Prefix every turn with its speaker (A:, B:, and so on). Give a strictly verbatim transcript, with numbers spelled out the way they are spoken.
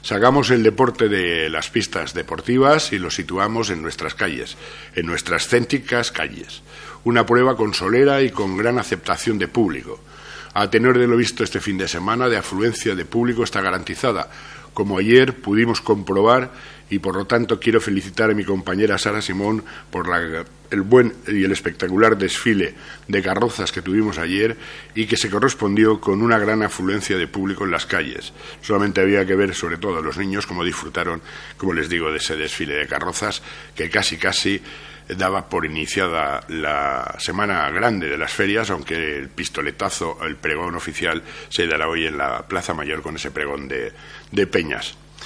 A: Sacamos el deporte de las pistas deportivas y lo situamos en nuestras calles, en nuestras céntricas calles. Una prueba consolera y con gran aceptación de público. A tenor de lo visto este fin de semana, de afluencia de público está garantizada, como ayer pudimos comprobar, y por lo tanto quiero felicitar a mi compañera Sara Simón por la, el buen y el espectacular desfile de carrozas que tuvimos ayer y que se correspondió con una gran afluencia de público en las calles. Solamente había que ver, sobre todo a los niños, cómo disfrutaron, como les digo, de ese desfile de carrozas que casi casi daba por iniciada la semana grande de las ferias, aunque el pistoletazo, el pregón oficial, se dará hoy en la Plaza Mayor con ese pregón de, de peñas.